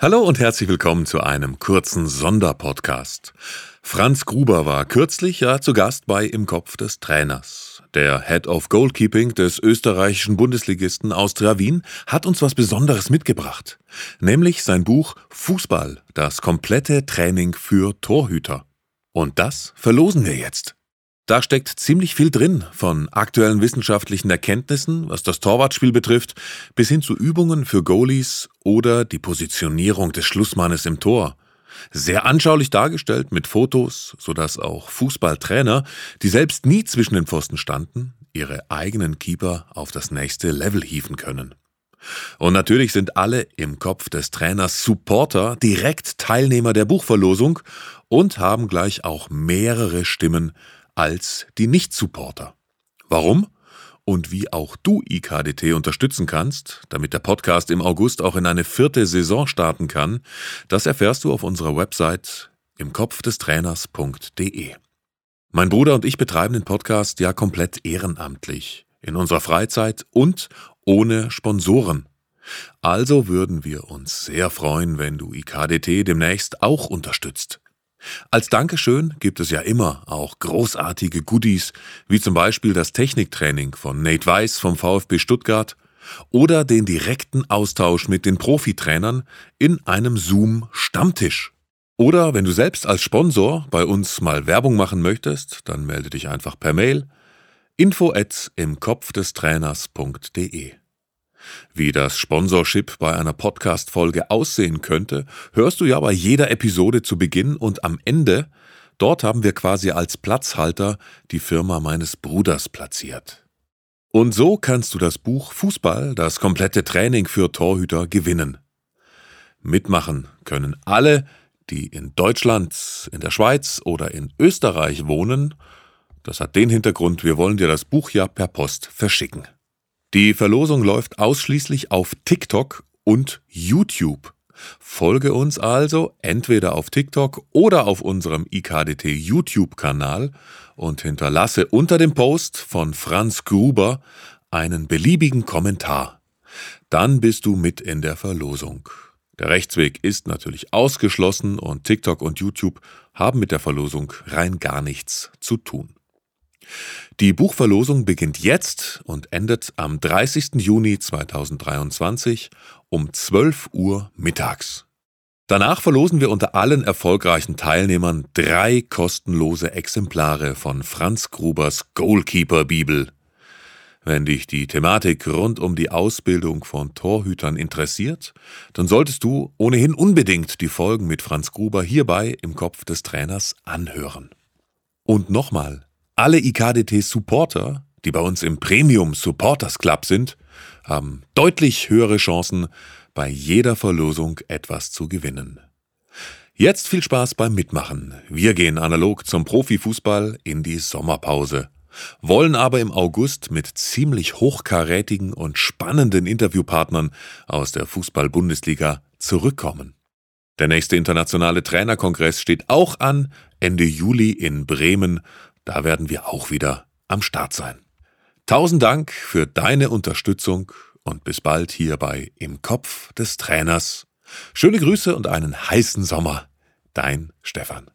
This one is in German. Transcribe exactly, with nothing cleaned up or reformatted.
Hallo und herzlich willkommen zu einem kurzen Sonderpodcast. Franz Gruber war kürzlich ja zu Gast bei Im Kopf des Trainers. Der Head of Goalkeeping des österreichischen Bundesligisten Austria Wien hat uns was Besonderes mitgebracht. Nämlich sein Buch Fußball, das komplette Training für Torhüter. Und das verlosen wir jetzt. Da steckt ziemlich viel drin, von aktuellen wissenschaftlichen Erkenntnissen, was das Torwartspiel betrifft, bis hin zu Übungen für Goalies oder die Positionierung des Schlussmannes im Tor. Sehr anschaulich dargestellt mit Fotos, sodass auch Fußballtrainer, die selbst nie zwischen den Pfosten standen, ihre eigenen Keeper auf das nächste Level hieven können. Und natürlich sind alle Im Kopf des Trainers Supporter direkt Teilnehmer der Buchverlosung und haben gleich auch mehrere Stimmen als die Nicht-Supporter. Warum? Und wie auch du I K D T unterstützen kannst, damit der Podcast im August auch in eine vierte Saison starten kann, das erfährst du auf unserer Website im kopf des trainers punkt de. Mein Bruder und ich betreiben den Podcast ja komplett ehrenamtlich, in unserer Freizeit und ohne Sponsoren. Also würden wir uns sehr freuen, wenn du I K D T demnächst auch unterstützt. Als Dankeschön gibt es ja immer auch großartige Goodies, wie zum Beispiel das Techniktraining von Nate Weiss vom VfB Stuttgart oder den direkten Austausch mit den Profitrainern in einem Zoom-Stammtisch. Oder wenn du selbst als Sponsor bei uns mal Werbung machen möchtest, dann melde dich einfach per Mail info at im kopf des trainers punkt de. Wie das Sponsorship bei einer Podcast-Folge aussehen könnte, hörst du ja bei jeder Episode zu Beginn und am Ende. Dort haben wir quasi als Platzhalter die Firma meines Bruders platziert. Und so kannst du das Buch Fußball, das komplette Training für Torhüter, gewinnen. Mitmachen können alle, die in Deutschland, in der Schweiz oder in Österreich wohnen. Das hat den Hintergrund, wir wollen dir das Buch ja per Post verschicken. Die Verlosung läuft ausschließlich auf TikTok und YouTube. Folge uns also entweder auf TikTok oder auf unserem I K D T YouTube-Kanal und hinterlasse unter dem Post von Franz Gruber einen beliebigen Kommentar. Dann bist du mit in der Verlosung. Der Rechtsweg ist natürlich ausgeschlossen und TikTok und YouTube haben mit der Verlosung rein gar nichts zu tun. Die Buchverlosung beginnt jetzt und endet am dreißigsten Juni zweitausenddreiundzwanzig um zwölf Uhr mittags. Danach verlosen wir unter allen erfolgreichen Teilnehmern drei kostenlose Exemplare von Franz Grubers Goalkeeper-Bibel. Wenn dich die Thematik rund um die Ausbildung von Torhütern interessiert, dann solltest du ohnehin unbedingt die Folgen mit Franz Gruber hierbei im Kopf des Trainers anhören. Und nochmal, alle I K D T-Supporter, die bei uns im Premium Supporters Club sind, haben deutlich höhere Chancen, bei jeder Verlosung etwas zu gewinnen. Jetzt viel Spaß beim Mitmachen. Wir gehen analog zum Profifußball in die Sommerpause, wollen aber im August mit ziemlich hochkarätigen und spannenden Interviewpartnern aus der Fußball-Bundesliga zurückkommen. Der nächste internationale Trainerkongress steht auch an, Ende Juli in Bremen. Da werden wir auch wieder am Start sein. Tausend Dank für deine Unterstützung und bis bald hier bei Im Kopf des Trainers. Schöne Grüße und einen heißen Sommer. Dein Stefan.